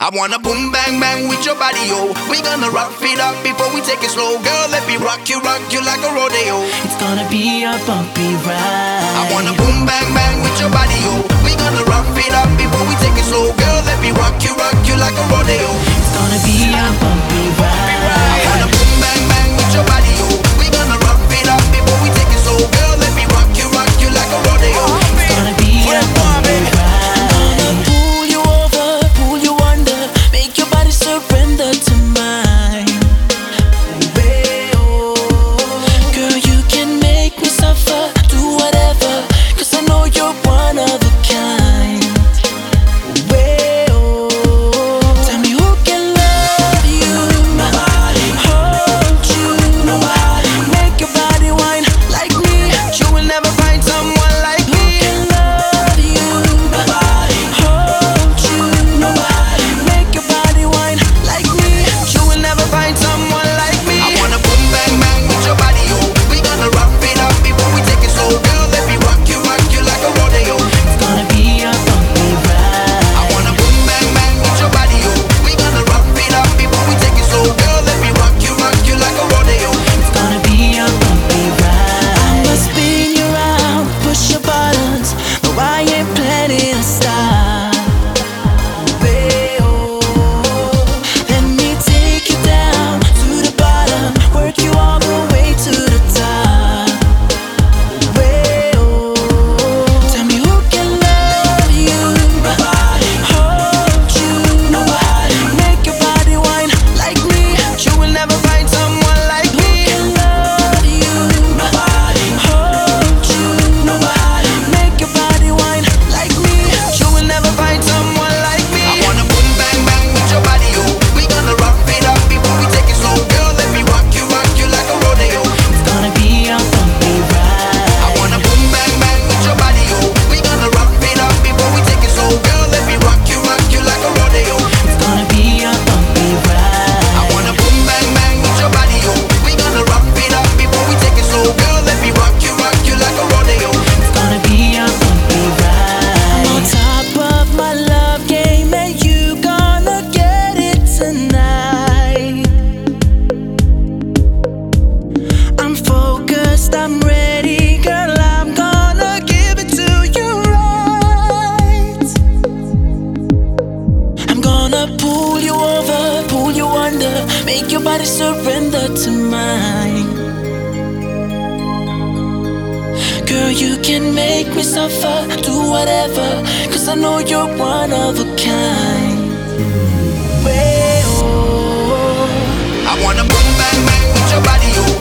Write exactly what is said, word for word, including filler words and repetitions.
I wanna boom bang bang with your body, yo. We gonna rock it up before we take it slow. Girl, let me rock you, rock you like a rodeo. It's gonna be a bumpy ride. I wanna boom bang bang with your body, yo. We gonna rock it up before we take it slow. Girl, let me rock you, rock you like a rodeo. It's gonna be a bumpy ride. I wanna boom bang bang with your body, yo. We gonna rock it up before we take it slow. Girl, let me rock you, rock you like a rodeo. It's gonna be a bumpy ride. Surrender to mine. Girl, you can make me suffer, do whatever, cause I know you're one of a kind. Tell me who can love you, nobody, hold you, nobody, make your body whine like me. You will never find someone like me. Who can love you, nobody, hold you, nobody, make your body whine like me. You will never find someone like me. I wanna boom bang bang with your body, yo. We gonna rock it up before we take it slow. Girl, let me rock you, rock you like a rodeo. It's gonna be a bumpy ride. I wanna boom bang bang with your body, yo. We gonna rock it up before we take it slow. Girl, let me rock you, rock you like a rodeo. It's gonna be a bumpy ride. I'ma spin you around, push your buttons. No, I ain't planning to stop. Let me take you down to the bottom, work you all the way to the top. Tell me who can love you, nobody, hold you, nobody, make your body whine like me. You will never find someone like me. Who can love you, nobody, hold you, nobody, make your body whine like me. You will never find someone like me. I wanna boom bang bang with your body, yo. We gonna rock it up before we take it slow. Girl, let me rock you, rock you like a rodeo. It's gonna be a bumpy ride. I wanna boom bang bang with your body, yo. We gonna rock it up before we take it slow. Girl, let me rock you, rock you like a rodeo. It's gonna be a bumpy ride. I wanna boom bang bang with your body, yo. We gonna rock it up before we take it slow. Girl, let me rock you, rock you like a rodeo. It's gonna be a bumpy ride. I'm on top of my love game, and you gonna get it tonight. I'm focused, I'm ready, girl. I'm gonna give it to you right. I'm gonna pull you over, pull you under, make your body surrender to mine. Girl, you can make me suffer, do whatever, cause I know you're one of a kind. I wanna boom bang bang with your body, yo.